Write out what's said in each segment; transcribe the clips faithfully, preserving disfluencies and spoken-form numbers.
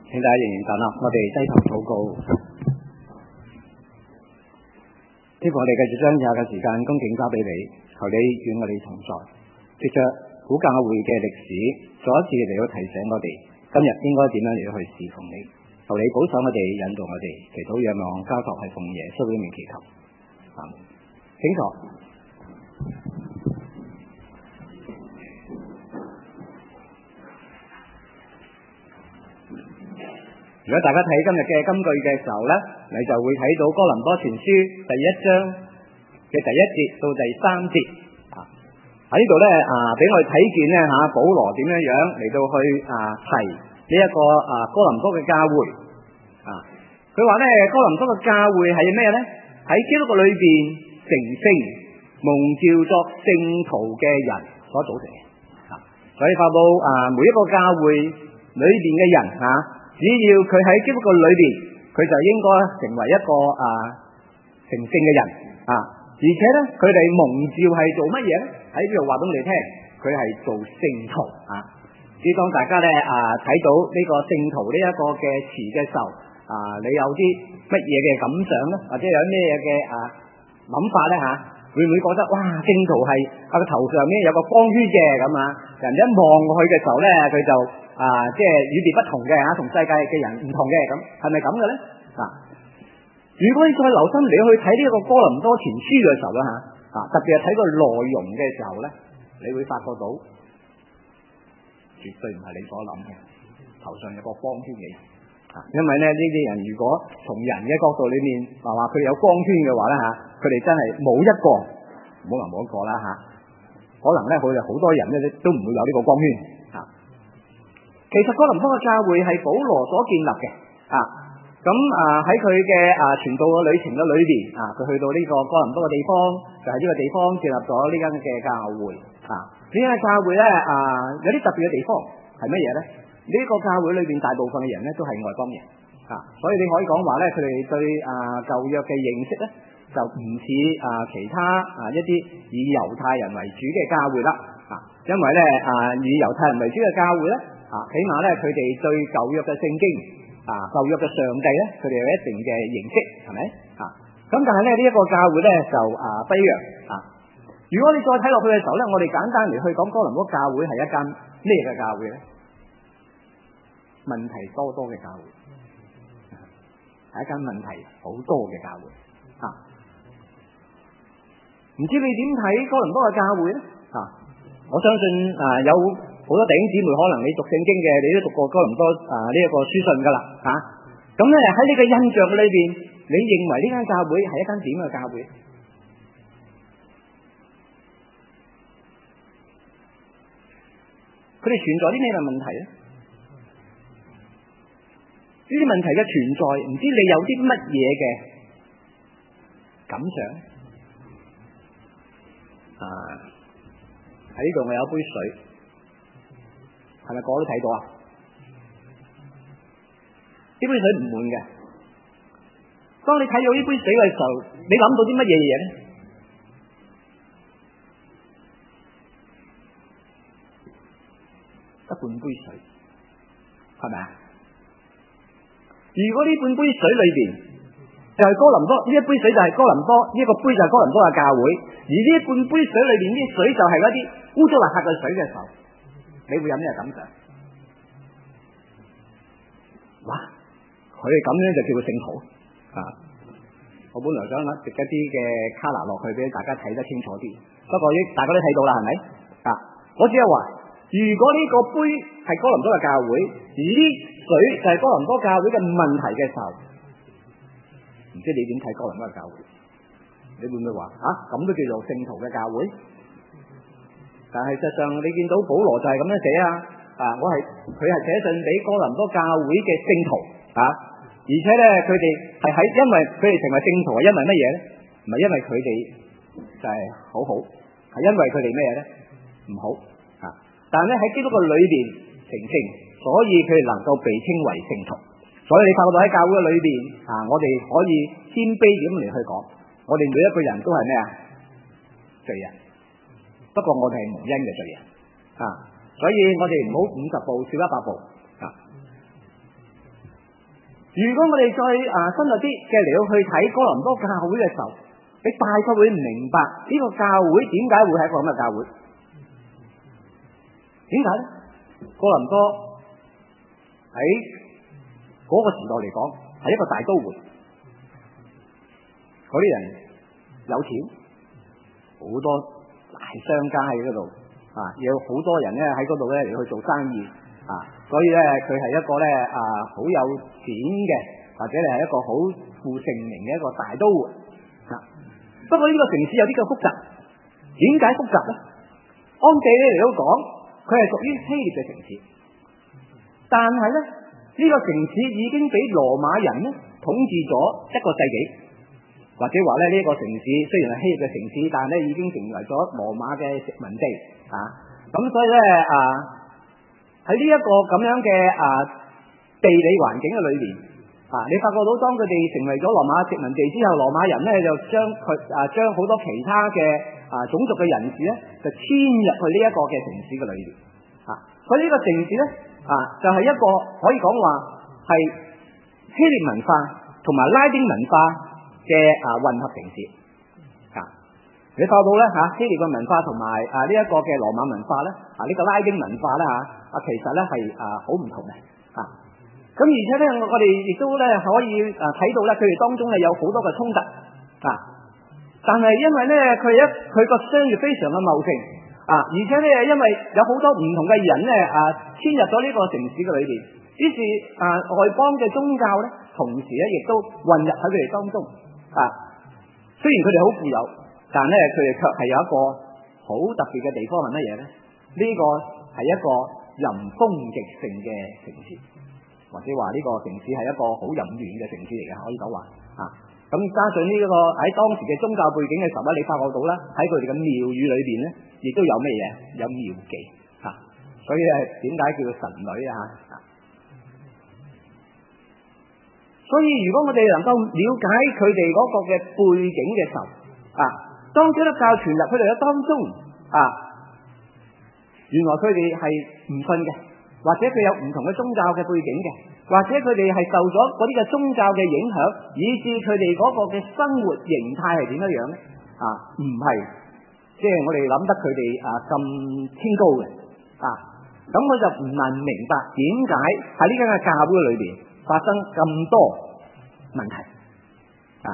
請大家仍然站立，我哋低頭禱告。希望我哋繼續將以下嘅時間恭敬交俾你，求你與我哋同在。藉着古教會嘅歷史，再一次嚟到提醒我哋今日應該點樣嚟到去侍奉你。求你保守我哋，引導我哋，祈禱仰望交託係奉耶穌嘅名祈求。阿門。請坐。如果大家睇今日嘅金句嘅時候咧，你就會睇到哥林多前書第一章嘅第一節到第三節啊。喺呢度咧啊，俾我哋睇見咧吓，保羅點樣樣嚟到去啊提呢一個啊哥林多嘅教會啊。佢話咧哥林多嘅教會係咩咧？喺基督嘅裏邊成聖蒙召作聖徒嘅人所組成嘅啊。所以發到啊每一個教會裏邊嘅人啊。只要佢喺基督嘅裏邊，佢就應該成為一個啊成聖嘅人啊！而且咧，佢哋蒙召係做乜嘢咧？喺呢度話俾我哋聽，佢係做聖徒啊！只當大家咧啊睇到呢個聖徒呢一個嘅詞嘅時候啊，你有啲乜嘢嘅感想咧？或者有咩嘅啊諗法咧吓？會唔會覺得哇，聖徒係啊個頭上面有個光圈嘅咁啊？人一望過去嘅時候咧，佢就啊，即係與別不同嘅吓，同世界嘅人唔同嘅，咁係咪咁嘅咧？啊，如果你再留心你去睇呢一個哥林多前書嘅時候咧吓，啊，特別係睇個內容嘅時候咧，你會發覺到絕對唔係你所諗嘅，頭上有個光圈嘅人啊，因為咧呢啲人如果從人嘅角度裏面話話佢哋有光圈嘅話咧吓，佢哋真係冇一個，冇話冇一個啦吓，可能咧佢哋好多人咧都唔會有呢個光圈。其實哥林多嘅教會係保羅所建立嘅啊，咁啊喺佢嘅啊傳道嘅旅程嘅裏邊啊，佢去到呢個哥林多嘅地方，就喺呢個地方建立咗呢間嘅教會啊。呢間教會咧啊有啲特別嘅地方係乜嘢咧？呢、這個教會裏邊大部分嘅人咧都係外邦人啊，所以你可以講話咧，佢哋對啊舊約嘅認識咧就唔似啊其他啊一啲以猶太人為主嘅教會啦啊，因為咧啊以猶太人為主嘅教會咧。啊，起碼咧，佢哋對舊約嘅聖經啊，舊約嘅上帝咧，佢哋有一定嘅認識，係咪啊？咁但係咧，呢、這、一個教會咧就啊不一樣啊。如果你再睇落去嘅時候咧，我哋簡單嚟去講哥林多教會係一間咩嘅教會咧？問題多多嘅教會，係一間問題好多嘅教會啊。唔知你點睇哥林多嘅教會咧？啊，我相信啊有。好多弟兄姊妹可能你讀聖經嘅，你都讀過哥林多啊呢一個書信噶啦吓。咁咧喺呢個印象嘅裏邊，你認為呢間教會係一間點嘅教會？佢哋存在啲咩嘅問題咧？呢啲問題嘅存在，唔知你有啲乜嘢嘅感想？啊，喺呢度我有一杯水。係咪個個都睇到啊？呢杯水唔滿嘅。當你睇到呢杯水嘅時候，你諗到啲乜嘢嘢咧？得半杯水，係咪啊？如果呢半杯水裏邊就係哥林多，呢一杯水就係哥林多，呢一個杯就係哥林多嘅教會，而呢半杯水裏邊啲水就係嗰啲污糟邋遢嘅水嘅時候，你會有咩感想？哇！佢哋咁樣就叫做聖徒啊！我本來想攞食一啲嘅卡拿落去俾大家睇得清楚啲，不過依大家都睇到啦，係咪啊？我只係話，如果呢個杯係哥林多嘅教會，而呢水就係哥林多教會嘅問題嘅時候，唔知你點睇哥林多嘅教會？你會唔會話啊？咁都叫做聖徒嘅教會？但係實際上你見到保羅就係咁樣寫啊，啊，我係佢係寫信俾哥林多教會嘅聖徒啊，而且咧佢哋係喺因為佢哋成為聖徒係因為乜嘢咧？唔係因為佢哋就係好好，係因為佢哋咩嘢咧？唔好啊！但係咧喺基督嘅裏邊成聖，所以佢哋能夠被稱為聖徒。所以你發覺到喺教會嘅裏邊啊，我哋可以謙卑咁嚟去講，我哋每一個人都係咩啊？罪人。不過我哋係蒙恩嘅罪人啊，所以我哋唔好五十步笑一百步啊！ 如果我哋再啊深入啲嘅嚟到去睇哥林多教會嘅時候，你大概會明白呢個教會點解會係一個咁嘅教會？點解咧？哥林多喺嗰個時代嚟講係一個大都會，嗰啲人有錢，好多大商家喺嗰度啊，有好多人咧喺嗰度咧嚟去做生意啊，所以咧佢係一個咧啊好有錢嘅，或者係一個好負盛名嘅一個大都會啊。不過呢個城市有啲咁複雜，點解複雜咧？按地理嚟到講，佢係屬於希臘嘅城市，但係咧呢個城市已經俾羅馬人咧統治咗一個世紀，或者話咧呢個城市雖然係希臘嘅城市，但係咧已經成為咗羅馬嘅殖民地啊。咁所以咧啊喺呢一個咁樣嘅啊地理環境嘅裏邊啊，你發覺到當佢哋成為咗羅馬殖民地之後，羅馬人咧就將佢啊將好多其他嘅啊種族嘅人士咧就遷入去呢一個嘅城市嘅裏邊啊。所以呢個城市咧啊就係一個可以講話係希臘文化同埋拉丁文化嘅啊混合城市啊。你發覺到咧吓希臘嘅文化同埋啊呢一個嘅羅馬文化咧啊呢個拉丁文化咧吓啊其實咧係啊好唔同嘅啊。咁而且咧，我哋亦都咧可以啊睇到咧，佢哋當中咧有好多嘅衝突啊。但係因為咧佢一佢個商業非常嘅茂盛啊，而且咧因為有好多唔同嘅人咧啊遷入咗呢個城市嘅裏邊，於是啊外邦嘅宗教咧，同時咧亦都混入喺佢哋當中啊。雖然佢哋好富有，但咧佢哋卻係有一個好特別嘅地方係乜嘢咧？呢個係一個淫風極盛嘅城市。或者話呢個城市係一個好淫亂嘅城市嚟嘅，可以講話啊。咁加上呢、這個喺當時嘅宗教背景嘅時候咧，你發覺到啦，喺佢哋嘅廟宇裏邊咧，亦都有咩嘢？有廟妓嚇，所以係點解叫做神女啊？嚇！所以如果我哋能夠了解佢哋嗰個嘅背景嘅時候啊，當基督教傳入佢哋嘅當中啊，原來佢哋係唔信嘅。或者佢有唔同嘅宗教嘅背景嘅，或者佢哋係受咗嗰啲嘅宗教嘅影響，以致佢哋嗰個嘅生活形態係點樣樣咧？啊，唔係，即係我哋諗得佢哋啊咁清高嘅啊，咁我就唔能明白點解喺呢間嘅教會裏邊發生咁多問題啊。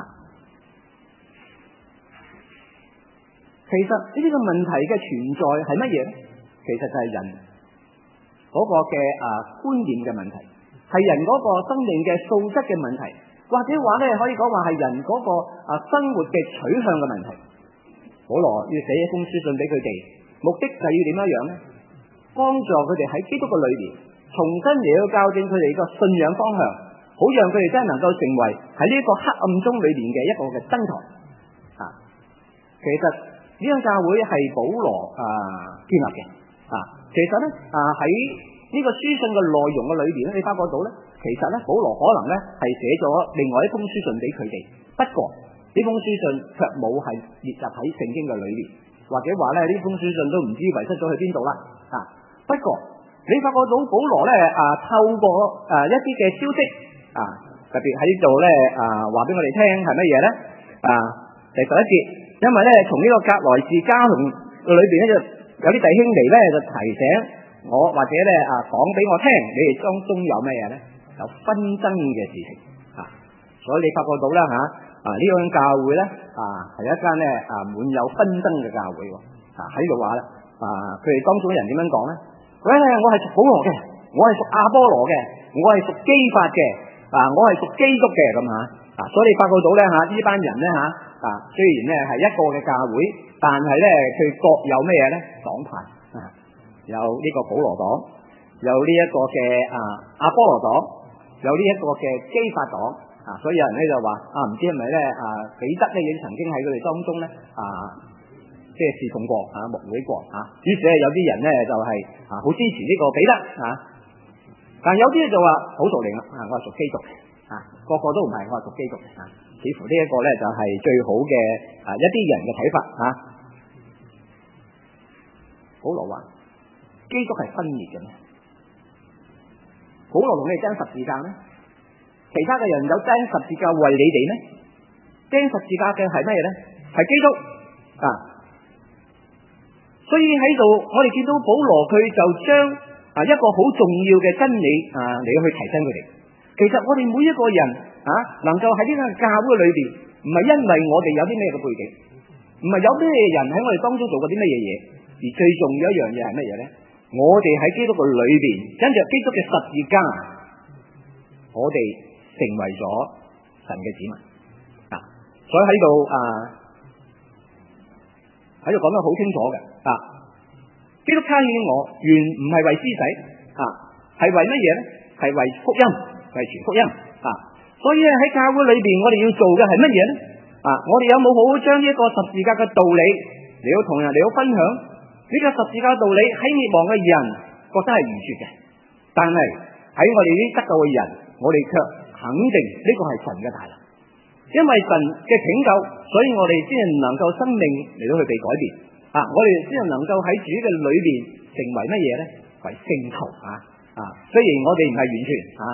其實呢啲嘅問題嘅存在係乜嘢咧？其實就係人嗰個嘅啊觀念嘅問題，係人嗰個生命嘅素質嘅問題，或者話咧可以講話係人嗰個啊生活嘅取向嘅問題。保羅要寫一封書信俾佢哋，目的就係要點樣樣咧？幫助佢哋喺基督嘅裏邊重新嚟到校正佢哋個信仰方向，好讓佢哋真係能夠成為喺呢一個黑暗中裏邊嘅一個嘅燈台啊。其實呢間教會係保羅啊建立嘅啊。其實咧啊喺呢個書信嘅內容嘅裏邊咧，你發覺到咧，其實咧保羅可能咧係寫咗另外一封書信俾佢哋，不過呢封書信卻冇係列入喺聖經嘅裏邊，或者話咧呢封書信都唔知遺失咗去邊度啦啊！不過你發覺到保羅咧啊透過啊一啲嘅消息啊，特別喺呢度咧啊話俾我哋聽係乜嘢咧啊？第十一節，因為咧從呢個革來氏家同裏邊咧就有啲弟兄嚟咧就提醒我，或者咧啊講俾我聽，你哋當中有咩嘢咧？有紛爭嘅事情啊！所以你發覺到啦吓啊呢間教會咧啊係一間咧啊滿有紛爭嘅教會喎啊！喺度話咧啊佢哋當中人點樣講咧？喂，我係屬保羅嘅，我係屬阿波羅嘅，我係屬基法嘅啊，我係屬基督嘅咁吓啊！所以你發覺到咧吓呢班人咧吓啊雖然咧係一個嘅教會，但係咧佢各有咩嘢咧黨派啊？有呢個保羅黨，有呢一個嘅啊阿波羅黨，有呢一個嘅基法黨啊，所以有人咧就話啊，唔知係咪咧啊彼得咧已經曾經喺佢哋當中咧啊，即係侍奉過啊牧會過啊，於是咧有啲人咧就係啊好支持呢個彼得啊，但有啲就話好屬靈啊，我係屬基督啊，個個都唔係，我係屬基督啊，似乎呢一個咧就係最好嘅啊一啲人嘅睇法啊。保羅話基督係分裂嘅咩？保羅同你爭十字架咩？ 其他嘅人有釘十字架為你哋咩？釘十字架嘅係咩咧？係基督啊！所以喺度，我哋見到保羅佢就將啊一個好重要嘅真理啊嚟去提醒佢哋。其實我哋每一個人啊，能夠喺呢個教會裏邊，唔係因為我哋有啲咩嘅背景，唔係有咩人喺我哋當中做過啲乜嘢嘢，而最重要一樣嘢係乜嘢咧？我哋喺基督嘅裏邊，跟住基督嘅十字架，我哋成為咗神嘅子民啊！所以喺度啊，喺度講得好清楚嘅啊！基督差遣我，原唔係為施洗啊，係為乜嘢咧？係為福音，為傳福音啊！所以咧喺教會裏邊，我哋要做嘅係乜嘢咧？啊！我哋有冇好好將呢一個十字架嘅道理嚟到同人嚟到分享？呢個十字架道理喺滅亡嘅人覺得係愚拙嘅，但係喺我哋呢啲得救嘅人，我哋卻肯定呢個係神嘅大能，因為神嘅拯救，所以我哋先係能夠生命嚟到去被改變啊！我哋先係能夠喺主嘅裏邊成為乜嘢咧？為聖徒啊！啊！雖然我哋唔係完全啊，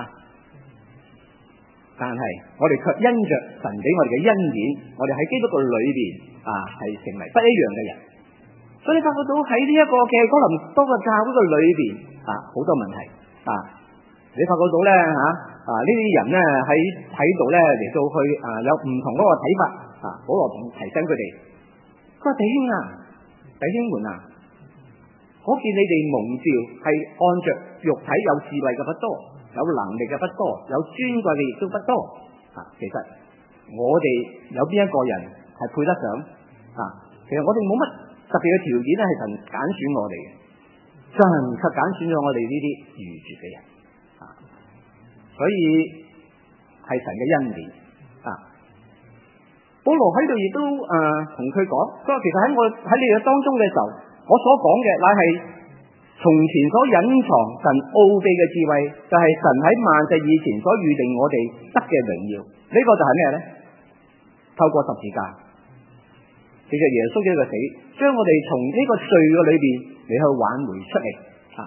但係我哋卻因着神俾我哋嘅恩典，我哋喺基督嘅裏邊啊，係成為不一樣嘅人。所以你發覺到喺呢一個嘅哥林多嘅教會嘅裏邊啊，好多問題啊！你發覺到咧吓啊呢啲人咧喺喺度咧嚟到去啊有唔同嗰個睇法啊，保羅同提醒佢哋，佢話弟兄啊，弟兄們啊，可見你哋蒙召係按着肉體有智慧嘅不多，有能力嘅不多，有尊貴嘅亦都不多啊！其實我哋有邊一個人係配得上啊？其實我哋冇乜特別嘅條件咧，係神揀選我哋嘅，神卻揀選咗我哋呢啲愚拙嘅人啊！所以係神嘅恩典啊！保羅喺度亦都誒同佢講，佢話其實喺我喺你哋當中嘅時候，我所講嘅乃係從前所隱藏神奧秘嘅智慧，就係、是、神喺萬世以前所預定我哋得嘅榮耀。呢、這個就係咩咧？透過十字架，其實耶穌嘅個死，將我哋從呢個罪嘅裏邊嚟去挽回出嚟啊！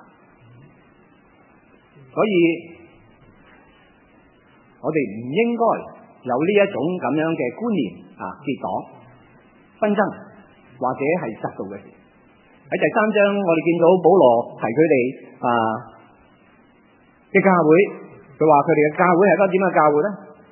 所以我哋唔應該有呢一種咁樣嘅觀念啊，結黨紛爭或者係嫉妒嘅事。喺第三章，我哋見到保羅提佢哋啊嘅教會，佢話佢哋嘅教會係一個點嘅教會咧？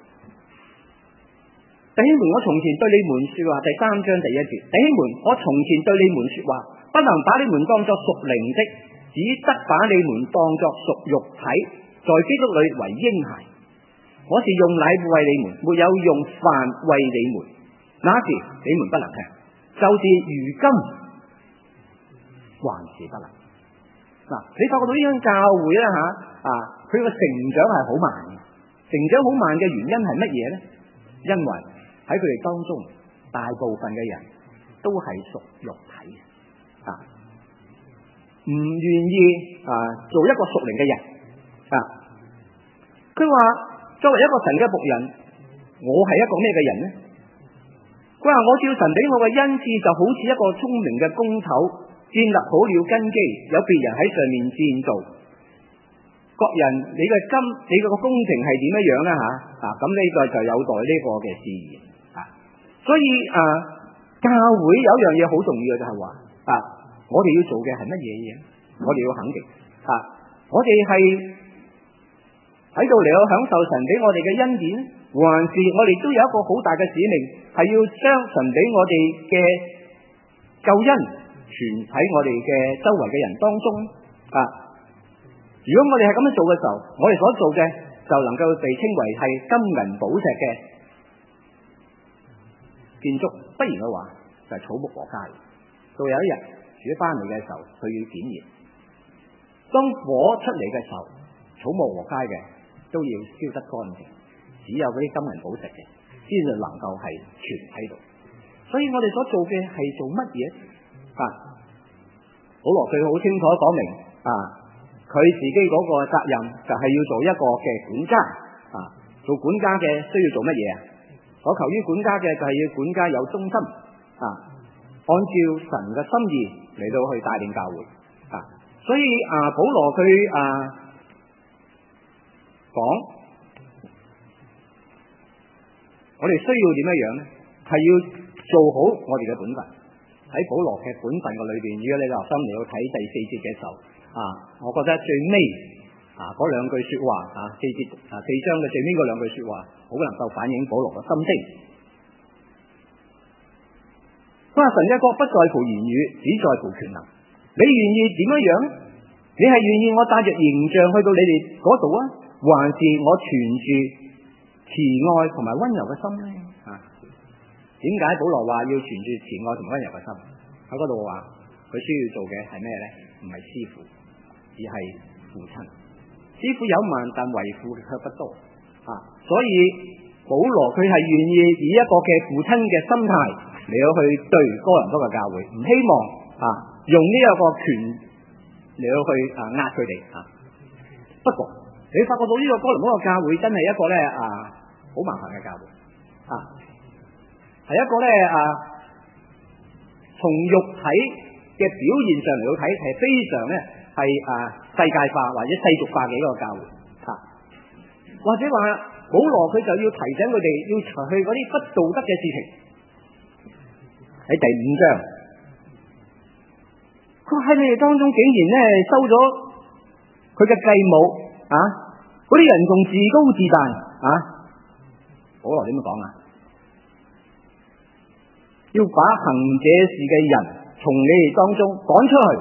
弟兄們，我從前對你們說話，第三章第一節，弟兄們，我從前對你們說話，不能把你們當作屬靈的，只得把你們當作屬肉體，在基督裏為嬰孩。我是用奶餵你們，沒有用飯餵你們，那時你們不能吃，就是如今還是不能。嗱，你發覺到呢間教會咧吓啊，佢個成長係好慢嘅，成長好慢嘅原因係乜嘢咧？因為喺佢哋當中，大部分嘅人都係屬肉體啊，唔願意啊做一個屬靈嘅人啊。佢話作為一個神嘅僕人，我係一個咩嘅人呢？佢話我照神俾我嘅恩賜，就好似一個聰明嘅工頭，建立好了根基，有別人喺上面建造。各人你嘅金，你個工程係點樣樣咧吓啊？咁呢個就有待呢個嘅試驗啊。所以啊，教會有一樣嘢好重要嘅就係話啊，我哋要做嘅係乜嘢嘢？我哋要肯定啊，我哋係喺度嚟到享受神俾我哋嘅恩典，還是我哋都有一個好大嘅使命，係要將神俾我哋嘅救恩傳喺我哋嘅周圍嘅人當中啊。如果我哋係咁樣做嘅時候，我哋所做嘅就能夠被稱為係金銀寶石嘅建築，不然嘅話就係草木禾稭。到有一日主翻嚟嘅時候，佢要檢驗，當火出嚟嘅時候，草木禾稭嘅都要燒得乾淨，只有嗰啲金銀寶石嘅先至能夠係存喺度。所以我哋所做嘅係做乜嘢啊？保羅佢好清楚講明啊，佢自己嗰個責任就係要做一個嘅管家啊。做管家嘅需要做乜嘢啊？所求於管家嘅就係要管家有忠心啊，按照神嘅心意嚟到去帶領教會啊。所以啊，保羅佢啊講我哋需要點樣樣咧？係要做好我哋嘅本分。喺保羅嘅本分嘅裏邊，如果你留心嚟到睇第四節嘅時候，啊，我覺得最尾啊嗰兩句說話啊，四節啊四章嘅最尾嗰兩句說話，好能夠反映保羅嘅心聲。佢話神嘅國不在乎言語，只在乎權能。你願意點樣樣？你係願意我帶着形象去到你哋嗰度啊，還是我存住慈愛同埋溫柔嘅心咧？啊，點解保羅話要存住慈愛同溫柔嘅心？喺嗰度話佢需要做嘅係咩咧？唔係師傅，而係父親。師傅有萬，但為父卻不多啊！所以保羅佢係願意以一個嘅父親嘅心態嚟到去對哥林多嘅教會，唔希望啊用呢一個權嚟到去啊壓佢哋啊。不過你發覺到呢個哥林多嘅教會真係一個咧啊好麻煩嘅教會啊，係一個咧啊從肉體嘅表現上嚟到睇係非常咧係啊世界化或者世俗化嘅一個教會啊，或者話保羅佢就要提醒佢哋要除去嗰啲不道德嘅事情。喺第五章，佢喺你哋當中竟然咧收咗佢嘅繼母啊！嗰啲人仲自高自大啊！保羅點樣講啊？要把行這事嘅人從你哋當中趕出去。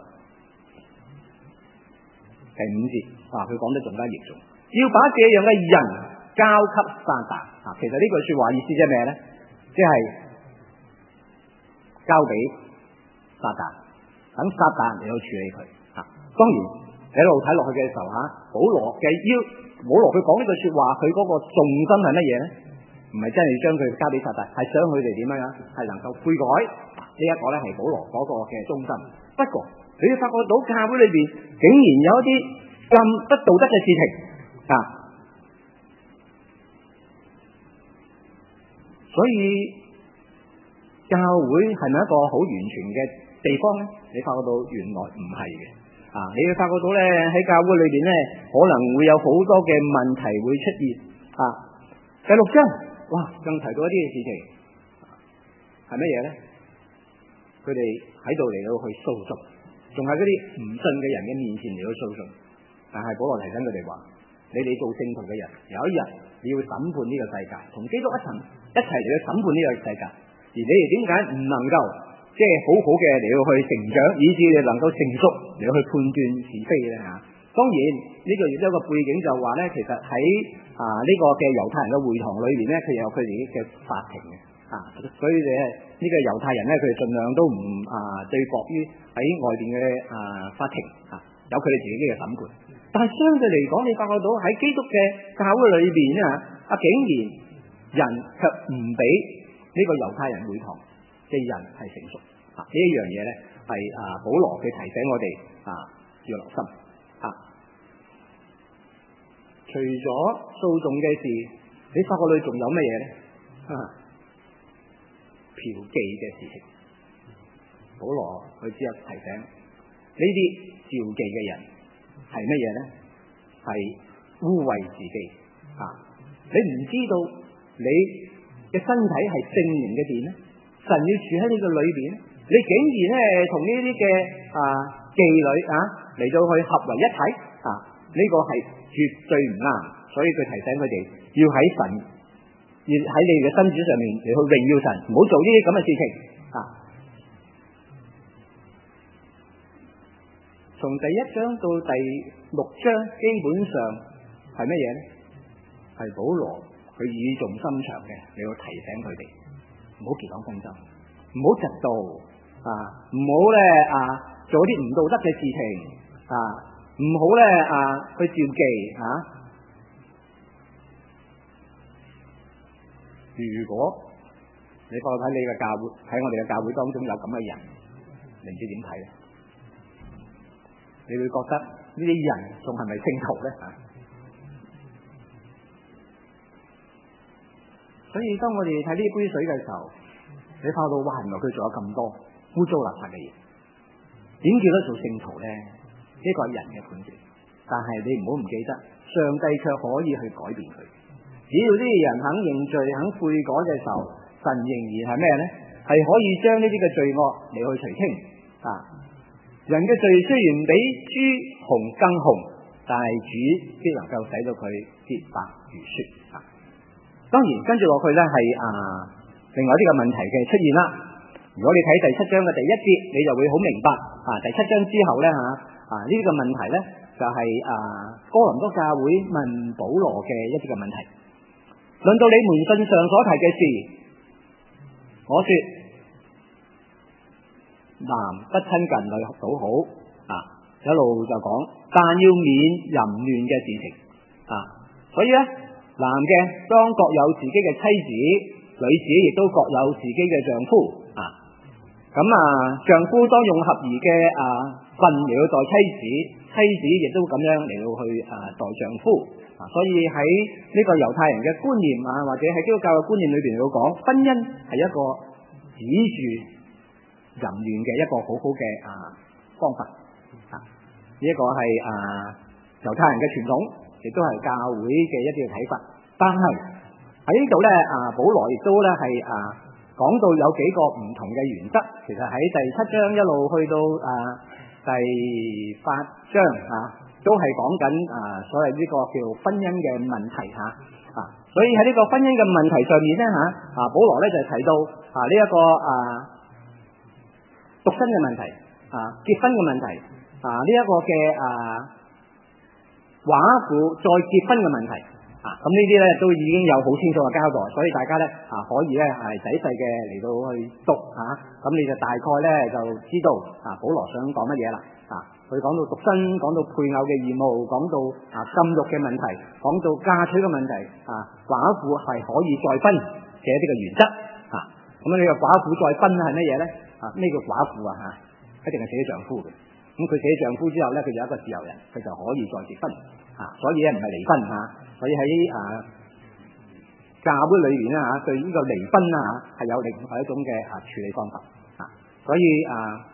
第五節啊，佢講得仲加嚴重，要把這樣嘅人交給撒旦啊！其實呢句說話意思即係咩咧？即係交俾撒旦，等撒旦嚟到處理佢啊！當然你一路睇落去嘅時候吓，保羅嘅要保羅佢講呢句說話，佢嗰個重心係乜嘢咧？唔係真係要將佢交俾撒旦，係想佢哋點樣樣，係能夠悔改。呢一個咧係保羅嗰個嘅中心。不過你會發覺到教會裏邊竟然有一啲咁不道德嘅事情啊！所以教會係咪一個好完全嘅地方咧？你發覺到原來唔係嘅啊！你會發覺到咧喺教會裏邊咧，可能會有好多嘅問題會出現啊！第六章，哇，更提到一啲嘅事情係乜嘢咧？佢哋喺度嚟到去訴訟，仲係嗰啲唔信嘅人嘅面前嚟到訴訟。但係保羅提醒佢哋話：你哋做聖徒嘅人，有一日你要審判呢個世界，同基督一齊一齊嚟到審判呢個世界。而你哋點解唔能夠即係好好嘅嚟到去成長，以至你能夠成熟嚟到去判斷是非咧嚇？當然呢個亦都有一個背景就話咧，其實喺啊呢個嘅猶太人嘅會堂裏邊咧，佢有佢哋嘅法庭嘅啊，所以咧呢個猶太人咧，佢哋盡量都唔啊對駁於喺外邊嘅啊法庭啊，有佢哋自己嘅審判。但係相對嚟講，你發覺到喺基督嘅教會裏邊啊，啊竟然人卻唔俾呢個猶太人會堂嘅人係成熟啊！呢一樣嘢咧係啊保羅佢提醒我哋啊要留心啊。除咗訴訟嘅事，你發覺裏仲有乜嘢咧？啊，嫖妓嘅事情。保羅佢只有提醒呢啲召妓嘅人係乜嘢咧？係污穢自己啊！你唔知道你嘅身體係聖靈嘅殿咧，神要住喺呢個裏邊，你竟然咧同呢啲嘅啊妓女啊嚟到去合為一體啊，呢、這個係絕對唔啱，所以佢提醒佢哋要喺神，要喺你嘅身子上面嚟去榮耀神，唔好做呢啲咁嘅事情啊。從第一章到第六章，基本上係乜嘢咧？係保羅。佢語重心長嘅，你要提醒佢哋唔好結黨紛爭，唔好嫉妒啊，唔好咧啊做啲唔道德嘅事情啊，唔好咧啊去召妓啊。如果你放喺你嘅教會，喺我哋嘅教會當中有咁嘅人，你唔知點睇咧？你會覺得呢啲人仲係咪聖徒咧？啊？所以當我哋睇呢杯水嘅時候，你發到哇，原來佢仲有咁多污糟邋遢嘅嘢，點叫得做聖徒咧？呢、這個係人嘅判斷，但係你唔好唔記得，上帝卻可以去改變佢。 只要呢啲人肯認罪、肯悔改嘅時候，神仍然係咩呢？係可以將呢啲嘅罪惡嚟去除清啊！人嘅罪雖然比朱紅更紅，但係主必能夠使到佢潔白如雪啊！當然跟住落去呢係啊另外一啲嘅問題嘅出現啦。如果你睇第七章嘅第一節，你就會好明白啊！第七章之後呢，吓啊呢啲嘅問題呢，就係、是、啊哥林多教會問保羅嘅一啲嘅問題。論到你們信上所提嘅事，我說男不親近女倒好啊，一路就講，但要免淫亂嘅事情啊。所以咧，男嘅當各有自己嘅妻子，女子亦都各有自己嘅丈夫啊。咁啊，丈夫當用合宜嘅啊份嚟去待妻子，妻子亦都咁樣嚟到去啊待丈夫啊。所以喺呢個猶太人嘅觀念啊，或者喺基督教嘅觀念裏邊嚟到講，婚姻係一個指住淫亂嘅一個好好嘅啊方法啊。呢一個係啊猶太人嘅傳統，亦都係教會嘅一啲嘅睇法。但係喺呢度咧啊，保羅亦都咧係啊講到有幾個唔同嘅原則。其實喺第七章一路去到啊第八章啊，都係講緊啊所謂呢個叫婚姻嘅問題吓啊。所以喺呢個婚姻嘅問題上面咧吓啊，保羅咧就提到啊呢一個啊獨身嘅問題啊，結婚嘅問題啊，呢一個嘅啊寡婦再結婚嘅問題啊，咁呢啲咧都已經有好清楚嘅交代，所以大家咧啊可以咧係仔細嘅嚟到去讀吓，咁你就大概咧就知道啊保羅想講乜嘢啦啊，佢講到獨身，講到配偶嘅義務，講到啊禁欲嘅問題，講到嫁娶嘅問題啊，寡婦係可以再婚嘅一啲嘅原則啊，咁呢個寡婦再婚係乜嘢咧？啊，咩叫寡婦啊？吓，一定係死咗丈夫嘅。咁佢死咗丈夫之後咧，佢就一個自由人，佢就可以再結婚。啊，所以咧唔係離婚吓，所以喺啊教會裏邊咧吓，對呢個離婚啊係有另外一種嘅啊處理方法。啊，所以啊，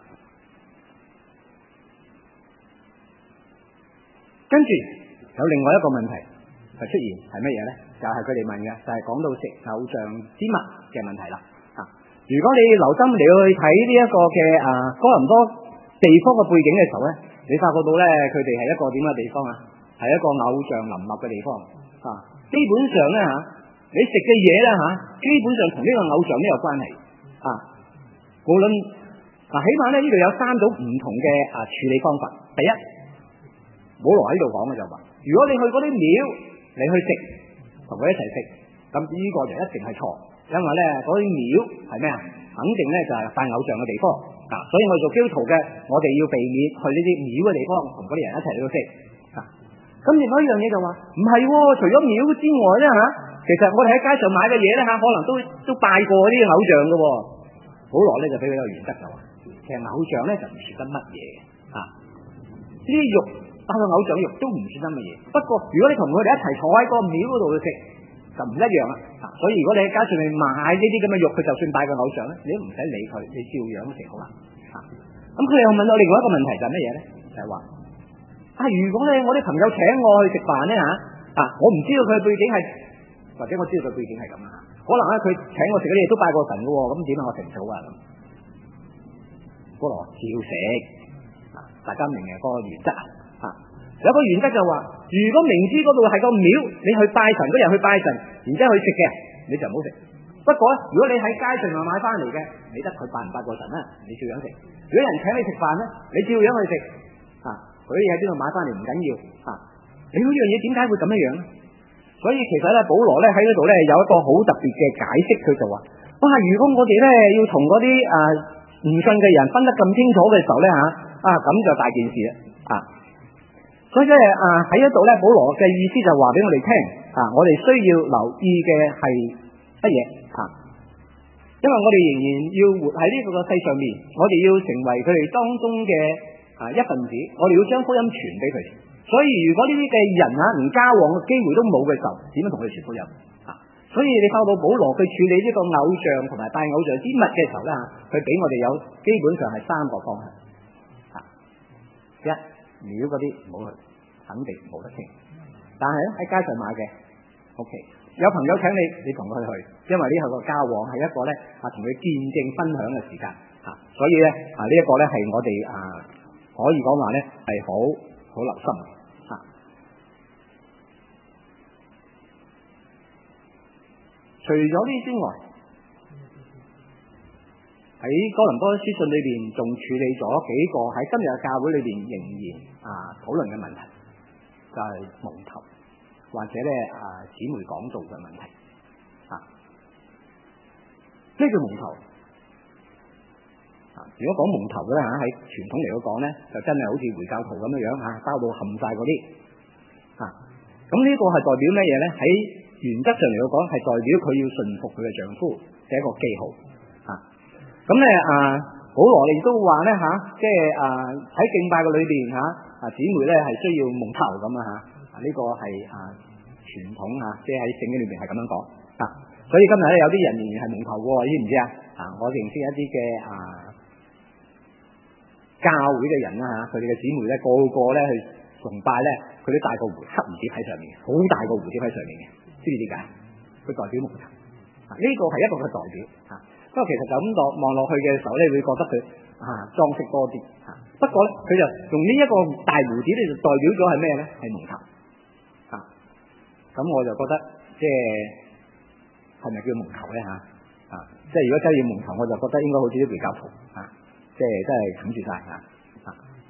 跟住有另外一個問題就出現係乜嘢咧？就係佢哋問嘅，就係、是、講到食偶像之物嘅問題啦。如果你留心你去睇呢一個嘅啊哥林多地方嘅背景嘅時候咧，你發覺到咧佢哋係一個點嘅地方啊？係一個偶像林立嘅地方啊！基本上咧吓，你食嘅嘢咧吓，基本上同呢個偶像都有關係啊。無論嗱，起碼咧呢度有三種唔同嘅啊處理方法。第一，保羅喺度講嘅就話，如果你去嗰啲廟，你去食同佢一齊食，咁呢個就一定係錯。因為咧嗰啲廟係咩啊？肯定咧就係拜偶像嘅地方啊，所以我做基督徒嘅，我哋要避免去呢啲廟嘅地方，同嗰啲人一齊去食啊。咁另外一樣嘢就話唔係，除咗廟之外咧吓，其實我哋喺街上買嘅嘢咧吓，可能都都拜過呢啲偶像嘅。保羅咧就俾佢一個原則就話，其實偶像咧就唔算得乜嘢啊，呢啲肉包括偶像肉都唔算得乜嘢。不過如果你同佢哋一齊坐喺嗰個廟嗰度去食，就唔一樣啦，啊！所以如果你喺街上面買呢啲咁嘅肉，佢就算拜個偶像咧，你都唔使理佢，你照樣食好啦。啊！咁佢又問到另外一個問題就係乜嘢咧？就係話啊，如果咧我啲朋友請我去食飯咧吓，啊，我唔知道佢嘅背景係，或者我知道佢背景係咁啊，可能咧佢請我食嗰啲嘢都拜過神嘅，咁點解我食唔到啊？咁，保羅照食啊！大家明嘅嗰個原則啊！有個原則就話，如果明知嗰度係個廟，你去拜神嗰人去拜神，然之後去食嘅，你就唔好食。不過咧，如果你喺街上面買翻嚟嘅，理得佢拜唔拜過神咧，你照樣食。如果有人請你食飯咧，你照樣去食。啊，嗰啲嘢喺邊度買翻嚟唔緊要。啊，你呢樣嘢點解會咁樣樣咧？所以其實咧，保羅咧喺呢度咧有一個好特別嘅解釋，佢就話：哇，如果我哋咧要同嗰啲啊唔信嘅人分得咁清楚嘅時候咧吓，啊咁就大件事啦。啊！所以咧啊喺呢度咧，保羅嘅意思就話俾我哋聽啊，我哋需要留意嘅係乜嘢啊？因為我哋仍然要活喺呢個個世上面，我哋要成為佢哋當中嘅啊一份子，我哋要將福音傳俾佢哋。所以如果呢啲嘅人啊連交往嘅機會都冇嘅時候，點樣同佢哋傳福音啊？所以你睇到保羅去處理呢個偶像同埋拜偶像之物嘅時候咧，佢俾我哋有基本上係三個方向啊。一廟嗰啲唔好去，肯定冇得傾。但係咧喺街上買嘅 ，OK。 有朋友請你，你同佢去，因為呢個交往係一個咧啊同佢見證分享嘅時間啊，所以咧啊呢一個咧係我哋啊可以講話咧係好好留心嘅啊。除咗呢之外，喺哥林多書信裏邊仲處理咗幾個喺今日嘅教會裏邊仍然啊討論嘅問題，就係蒙頭或者咧啊姊妹講道嘅問題啊。咩叫蒙頭啊？如果講蒙頭咧嚇，喺傳統嚟講咧，就真係好似回教徒咁樣樣嚇，包到冚晒嗰啲啊。咁呢個係代表咩嘢咧？喺原則上嚟講，係代表佢要順服佢嘅丈夫，係一個記號啊。咁咧啊，保羅亦都話咧嚇，即係啊喺敬拜嘅裏邊嚇啊，姊妹咧係需要蒙頭咁啊嚇啊，呢個係啊傳統啊，即係喺聖經裏邊係咁樣講啊。所以今日咧有啲人仍然係蒙頭嘅喎，知唔知啊？啊，我認識一啲嘅啊教會嘅人啦嚇，佢哋嘅姊妹咧個個咧去崇拜咧，佢都戴個胡黑胡子喺上面，好大個胡子喺上面嘅，知唔知點解？佢代表蒙頭啊，呢個係一個嘅代表啊。不過其實就咁落望落去嘅時候咧，你會覺得佢啊裝飾多啲啊。不過咧，佢就用呢一個大胡子咧，就代表咗係咩咧？係蒙頭啊。咁我就覺得即係係咪叫蒙頭咧嚇啊？即係如果真係要蒙頭，我就覺得應該好似啲回教徒啊，即係真係冚住晒嚇啊。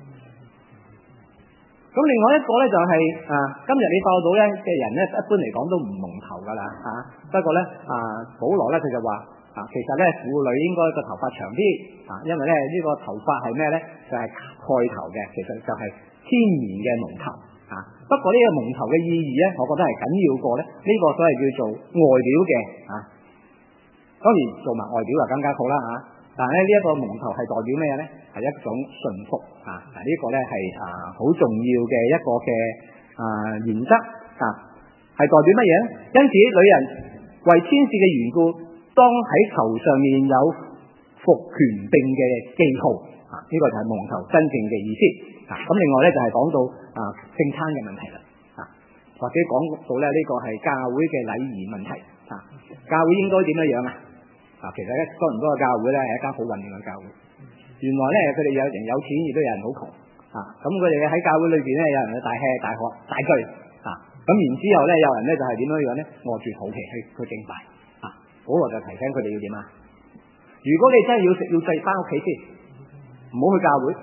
咁另外一個咧就係、是、啊，今日你發到咧嘅人咧，一般嚟講都唔蒙頭噶啦嚇。不過咧啊，保羅咧佢就話啊，其實咧婦女應該個頭髮長啲啊，因為咧呢、這個頭髮係咩咧？就係、是、蓋頭嘅，其實就係天然嘅蒙頭啊。不過呢個蒙頭嘅意義咧，我覺得係緊要過咧呢、這個所謂叫做外表嘅啊。當然做埋外表就更加好啦嚇。但係咧呢一個蒙頭係代表咩咧？係一種順服啊！嗱、這、呢個咧係啊好重要嘅一個嘅啊原則啊，係代表乜嘢咧？因此女人為天使嘅緣故，當喺頭上面有服權柄嘅記號啊，呢、這個就係蒙頭真正嘅意思啊。咁另外咧就係講到啊聖餐嘅問題啦啊，或者講到咧呢個係教會嘅禮儀問題啊，教會應該點樣樣啊？啊，其實咧多倫多嘅教會咧係一間好混亂嘅教會。原來咧佢哋有人有錢，亦都有人好窮啊。咁佢哋喺教會裏邊咧，有人去大吃大喝大醉啊。咁然之後咧，有人咧就係點樣樣咧，餓住肚皮去去敬拜啊。保羅就提醒佢哋要點啊？如果你真係要食要醉，翻屋企先，唔好去教會。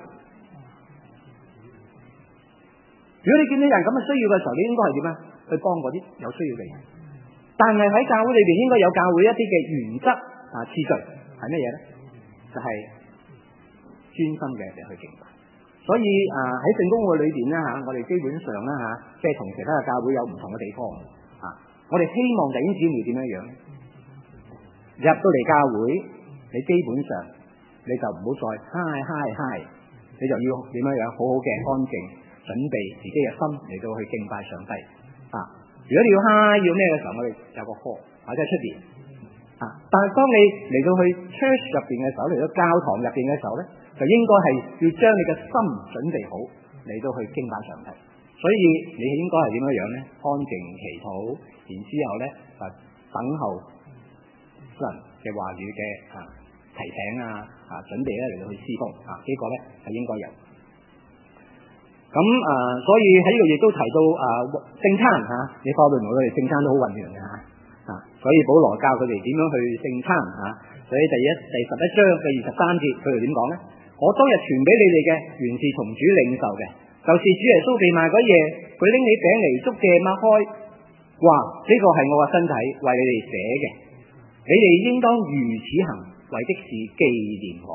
如果你見到人咁嘅需要嘅時候，你應該係點啊？去幫嗰啲有需要嘅人。但係喺教會裏邊應該有教會一啲嘅原則。啊，次序係咩嘢咧？就係、是、專心嘅嚟去敬拜。所以啊，喺聖公會裏邊咧嚇，我哋基本上咧嚇，即係同其他嘅教會有唔同嘅地方啊。我哋希望弟兄姊妹點樣樣入到嚟教會，你基本上你就唔好再嗨嗨嗨，你就要點樣樣好好嘅安靜，準備自己嘅心嚟到去敬拜上帝啊。如果你要嗨要咩嘅時候，我哋有個課或者出邊。啊！但係當你嚟到去 church 入邊嘅時候，嚟到教堂入邊嘅時候咧，就應該係要將你嘅心準備好嚟到去敬拜上帝。所以你應該係點樣樣咧？安靜祈禱，然之後咧啊等候神嘅話語嘅啊提醒啊啊準備咧嚟到去施工啊，這個、呢個咧係應該有。咁啊，所以喺呢度亦都提到啊聖餐嚇，你發覺我哋聖餐都好混亂嘅嚇。啊，所以保羅教佢哋點樣去聖餐啊？所以第一第十一章嘅二十三節，佢哋點講咧？我當日傳俾你哋嘅，原是從主領受嘅，就是主耶穌被賣嗰夜，佢拎起餅嚟祝謝擘開，話呢個係我嘅身體，為你哋捨嘅，你哋應當如此行，為的是紀念我。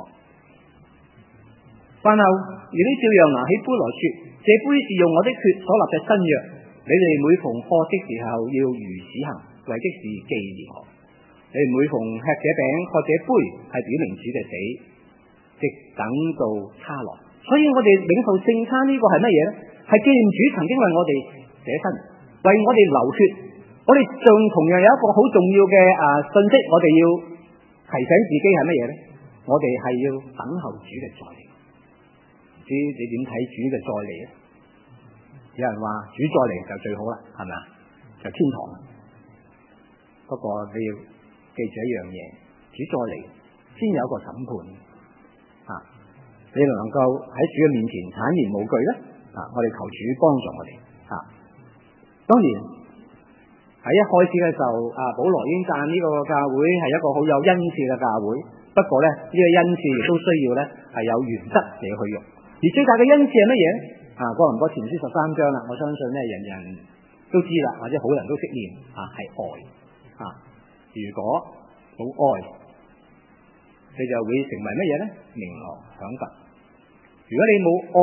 飯後，耶穌照樣拿起杯來說：這杯是用我的血所立嘅新約，你哋每逢喝的時候要如此行。為的是紀念我，你每逢吃這餅喝這杯，係表明主嘅死，直等到他來。所以我哋領受聖餐呢個係乜嘢咧？係紀念主曾經為我哋捨身，為我哋流血。我哋仲同樣有一個好重要嘅啊信息，我哋要提醒自己係乜嘢咧？我哋係要等候主嘅再嚟。唔知你點睇主嘅再嚟咧？有人話主再嚟就最好啦，係咪啊？就天堂。 不過你要記住一樣嘢，主再嚟先有一個審判啊！你能唔能夠喺主嘅面前坦然無懼咧？啊！我哋求主幫助我哋啊！當然喺一開始嘅時候，啊保羅已經讚呢個教會係一個好有恩賜嘅教會。不過咧，呢、這個恩賜亦都需要咧係有原則嚟去用。而最大嘅恩賜係乜嘢？啊，哥林多前書十三章啦，我相信咧人人都知啦，或者好人都識念啊，係愛啊。如果冇愛，你就會成為乜嘢咧？名流享佛。如果你冇愛，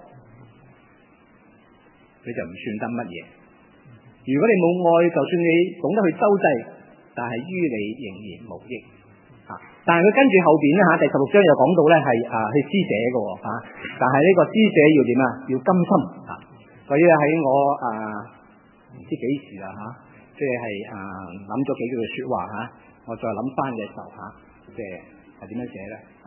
你就唔算得乜嘢。如果你冇愛，就算你懂得去周濟，但係於你仍然無益。啊！但係佢跟住後邊咧吓，第十六章又講到咧係啊去施捨嘅吓，但係呢個施捨要點啊？要甘心啊！所以喺我啊唔知幾時啦吓，即係啊諗咗幾句嘅說話吓，我再諗翻嘅時候吓，即係係點樣寫咧啊？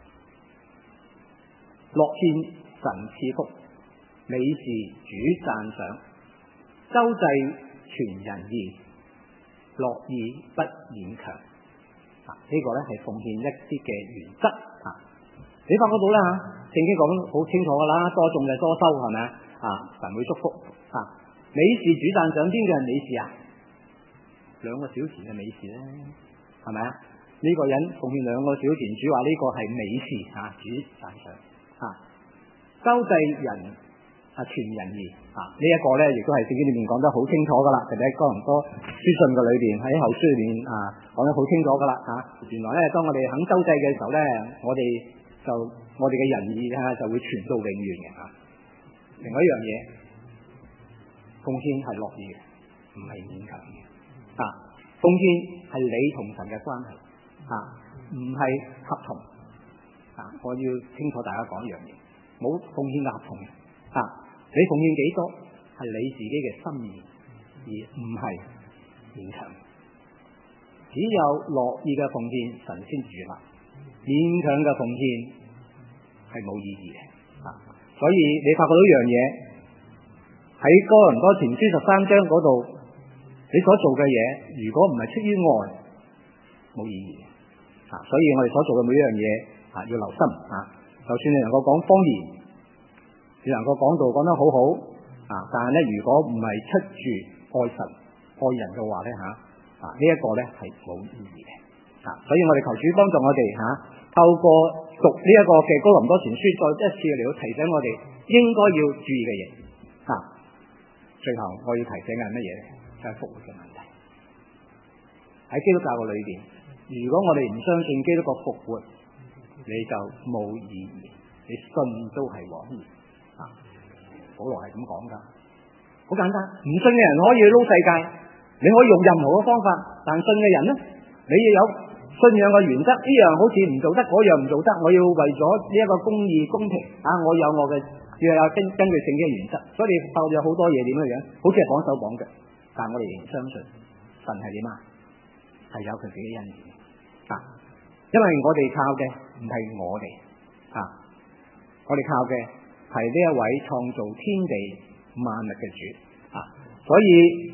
樂見神賜福，美事主讚賞，周濟全人意，樂意不勉強。啊！呢、這個咧係奉獻一啲嘅原則啊！你發覺到啦吓，聖經講好清楚噶啦，多種嘅多收係咪啊？神會祝福啊！美事主讚賞，邊個係美事啊？兩個小錢嘅美事咧，係咪啊？呢、這個人奉獻兩個小錢，主話呢個係美事啊！主讚賞啊！周濟人啊，全人意啊！這個、呢一個咧，亦都係聖經裏面講得好清楚噶啦，特別喺哥林多書信嘅裏邊，喺後書裏面啊，講得好清楚噶啦吓。原來咧，當我哋肯周濟嘅時候咧，我哋就我哋嘅仁義啊，就會傳到永遠嘅吓。另外一樣嘢，奉獻係樂意嘅，唔係勉強嘅啊。奉獻係你同神嘅關係啊，唔係合同啊。我要清楚大家講一樣嘢，冇奉獻嘅合同啊。你奉獻幾多係你自己嘅心意，而唔係勉強。只有樂意嘅奉獻，神先主立；勉強嘅奉獻係冇意義嘅。啊，所以你發覺到一樣嘢喺哥林多前書十三章嗰度，你所做嘅嘢，如果唔係出於愛，冇意義嘅。啊，所以我哋所做嘅每一樣嘢啊，要留心啊。就算你能夠講方言，你能夠講道講得好好啊，但係咧，如果唔係出住愛神愛人嘅話咧吓啊，呢一個咧係冇意義嘅啊。所以我哋求主幫助我哋吓，透過讀呢一個嘅哥林多前書，再一次嚟到提醒我哋應該要注意嘅嘢啊。最後我要提醒嘅係乜嘢咧？就係復活嘅問題。喺基督教嘅裏邊，如果我哋唔相信基督嘅復活，你就冇意義，你信都係枉然。啊，保羅係咁講噶，好簡單。唔信嘅人可以去撈世界，你可以用任何嘅方法，但信嘅人咧，你要有信仰嘅原則。呢樣好似唔做得，嗰樣唔做得，我要為咗呢一個公義公平啊，我有我嘅要有根根據聖經嘅原則。所以你發覺有好多嘢點樣樣，好似係綁手綁腳，但係我哋仍然相信神係點啊？係有佢自己恩典啊，因為我哋靠嘅唔係我哋啊，我哋靠嘅係呢一位創造天地萬物嘅主啊，所以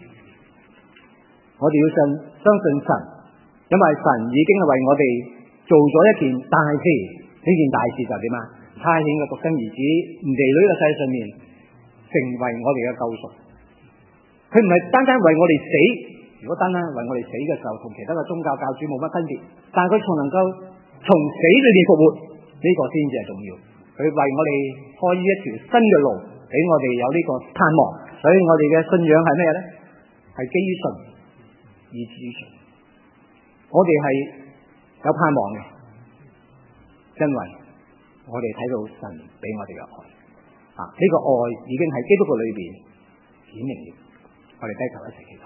我哋要信相信神，因為神已經係為我哋做咗一件大事。呢件大事就係點啊？差遣個獨生兒子唔離呢個世上面，成為我哋嘅救贖。佢唔係單單為我哋死，如果單單為我哋死嘅時候，同其他嘅宗教教主冇乜分別，但係佢仲能夠從死裏邊復活，呢個先至係重要。佢為我哋開一條新嘅路，俾我哋有呢個盼望。所以我哋嘅信仰係咩咧？係基於信，以至於信。我哋係有盼望嘅，因為我哋睇到神俾我哋嘅愛啊！呢、這個愛已經喺基督嘅裏邊顯明了。我哋低頭一齊祈禱。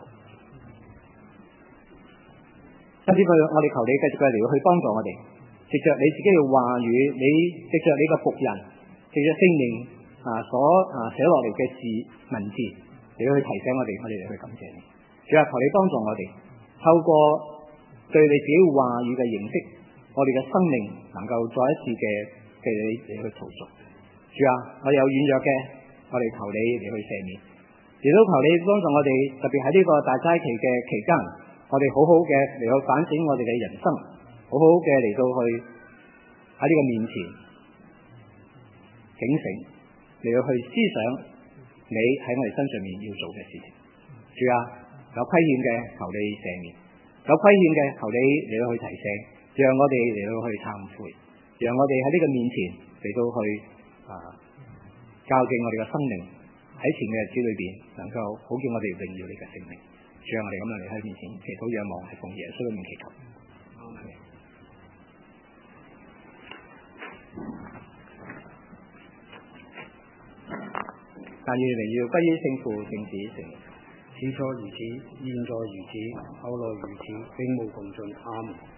甚至佢，我哋求你繼續嘅嚟去幫助我哋，藉着你自己嘅話語，你藉着你嘅僕人，藉着聖靈啊所啊寫落嚟嘅字文字，你去提醒我哋，我哋嚟去感謝你。主啊，求你幫助我哋，透過對你自己話語嘅認識，我哋嘅生命能夠再一次嘅嘅你嚟去操作。主啊，我有軟弱嘅，我哋求你嚟去赦免。亦都求你幫助我哋，特別喺呢個大齋期嘅期間， 我哋好好嘅嚟到反省我哋嘅人生，好好嘅嚟到去喺呢個面前警醒，嚟到去思想你喺我哋身上面要做嘅事情。主啊，有虧欠嘅求你赦免，有虧欠嘅求你嚟到去提醒，讓我哋嚟到去懺悔，讓我哋喺呢個面前嚟到去啊校正我哋嘅生命，喺前嘅日子裏邊能夠好叫我哋榮耀你嘅聖名。主啊，我哋咁樣嚟喺面前祈禱仰望，係奉耶穌嘅名祈求。但願榮耀歸於聖父、聖子、聖靈。 起初如此，現在如此，後來如此，永無窮盡。阿門。